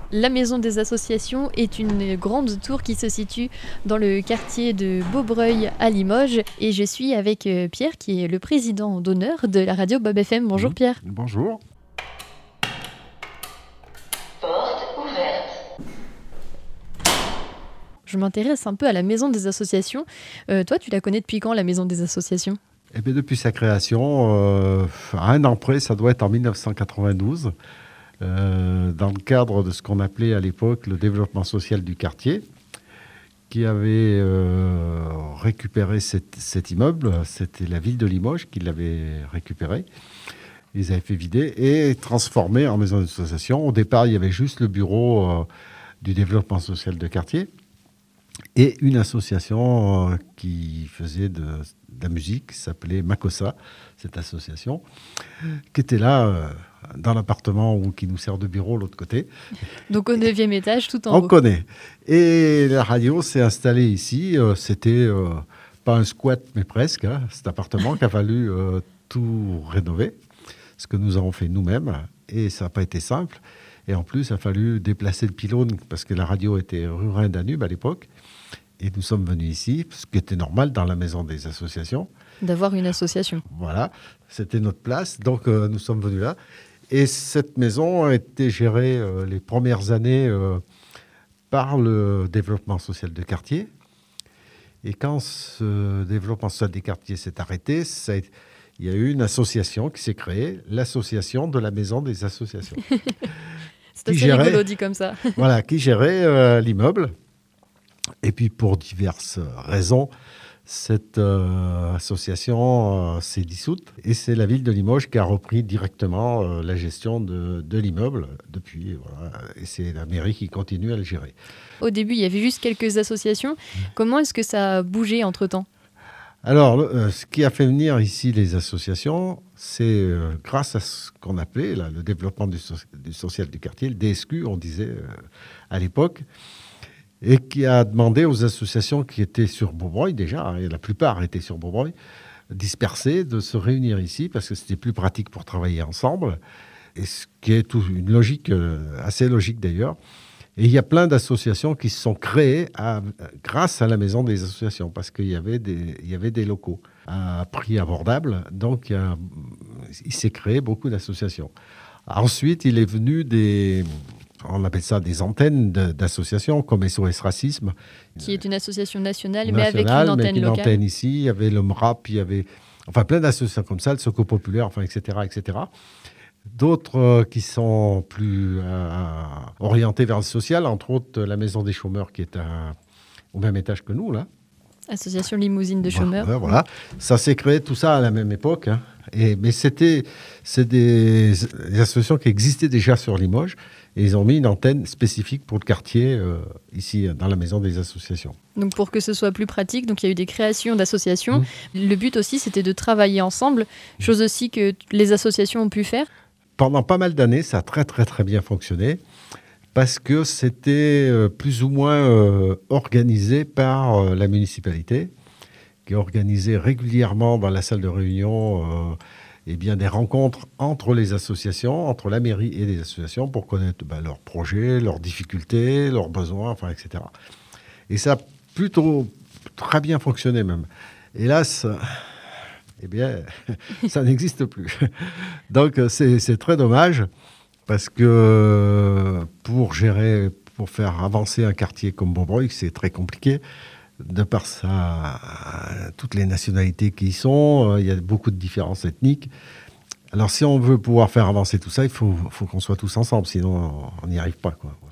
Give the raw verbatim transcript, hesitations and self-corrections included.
La Maison des Associations est une grande tour qui se situe dans le quartier de Beaubreuil à Limoges. Et je suis avec euh, Pierre, qui est le président d'honneur de la radio Bob F M. Bonjour Mmh. Pierre. Bonjour. Porte ouverte. Je m'intéresse un peu à la Maison des Associations. Euh, toi, tu la connais depuis quand, la Maison des Associations ? Eh bien, depuis sa création, euh, à un an près, ça doit être en mille neuf cent quatre-vingt-douze, euh, dans le cadre de ce qu'on appelait à l'époque le développement social du quartier, qui avait euh, récupéré cet, cet immeuble. C'était la ville de Limoges qui l'avait récupéré. Ils avaient fait vider et transformé en maison d'association. Au départ, il y avait juste le bureau euh, du développement social de quartier et une association euh, qui faisait de, de la musique, qui s'appelait Makossa, cette association, qui était là euh, dans l'appartement ou qui nous sert de bureau de l'autre côté. Donc au neuvième étage, tout en On haut. connaît. Et la radio s'est installée ici. Euh, c'était euh, pas un squat, mais presque, hein, cet appartement qu'il a fallu euh, tout rénover, ce que nous avons fait nous-mêmes. Et ça n'a pas été simple. Et en plus, il a fallu déplacer le pylône parce que la radio était rue Rhin-Danube à l'époque. Et nous sommes venus ici, ce qui était normal dans la maison des associations. D'avoir une association. Voilà, c'était notre place. Donc, euh, nous sommes venus là. Et cette maison a été gérée euh, les premières années euh, par le développement social de quartier. Et quand ce développement social des quartiers s'est arrêté, ça a été, il y a eu une association qui s'est créée, l'association de la maison des associations. C'est assez gérait, rigolo dit comme ça. Voilà, qui gérait euh, l'immeuble. Et puis, pour diverses raisons, cette euh, association euh, s'est dissoute. Et c'est la ville de Limoges qui a repris directement euh, la gestion de, de l'immeuble depuis. Voilà, et c'est la mairie qui continue à le gérer. Au début, il y avait juste quelques associations. Comment est-ce que ça a bougé entre-temps ? Alors, euh, ce qui a fait venir ici les associations, c'est euh, grâce à ce qu'on appelait là, le développement du, so- du social du quartier, le D S Q, on disait euh, à l'époque, et qui a demandé aux associations qui étaient sur Beaubreuil déjà, hein, et la plupart étaient sur Beaubreuil, dispersées, de se réunir ici parce que c'était plus pratique pour travailler ensemble, et ce qui est tout, une logique, euh, assez logique d'ailleurs. Et il y a plein d'associations qui se sont créées à, grâce à la maison des associations, parce qu'il y avait des, il y avait des locaux à prix abordable, donc il, y a, il s'est créé beaucoup d'associations. Ensuite, il est venu des... On appelle ça des antennes de, d'associations, comme S O S Racisme. Qui est une association nationale, nationale, mais avec une antenne mais avec une locale. antenne ici, il y avait le M R A P, il y avait enfin, plein d'associations comme ça, le Secours Populaire, enfin, et cetera, et cetera. D'autres euh, qui sont plus euh, orientés vers le social, entre autres la Maison des Chômeurs, qui est à, au même étage que nous, là. Association Limousine de chômeurs. Voilà, voilà. Ça s'est créé tout ça à la même époque. Hein. Et, mais c'était c'est des, des associations qui existaient déjà sur Limoges. Et ils ont mis une antenne spécifique pour le quartier, euh, ici, dans la maison des associations. Donc pour que ce soit plus pratique, donc il y a eu des créations d'associations. Mmh. Le but aussi, c'était de travailler ensemble, chose aussi que t- les associations ont pu faire. Pendant pas mal d'années, ça a très très très bien fonctionné parce que c'était euh, plus ou moins euh, organisé par euh, la municipalité, qui organisait régulièrement dans la salle de réunion euh, eh bien, des rencontres entre les associations, entre la mairie et les associations pour connaître bah, leurs projets, leurs difficultés, leurs besoins, enfin, et cetera. Et ça a plutôt très bien fonctionné même. Hélas, eh bien, ça n'existe plus. Donc, c'est, c'est très dommage parce que pour gérer, pour faire avancer un quartier comme Beaubreuil, c'est très compliqué. De par ça, toutes les nationalités qui y sont, il y a beaucoup de différences ethniques. Alors, si on veut pouvoir faire avancer tout ça, il faut, faut qu'on soit tous ensemble, sinon on n'y arrive pas, quoi.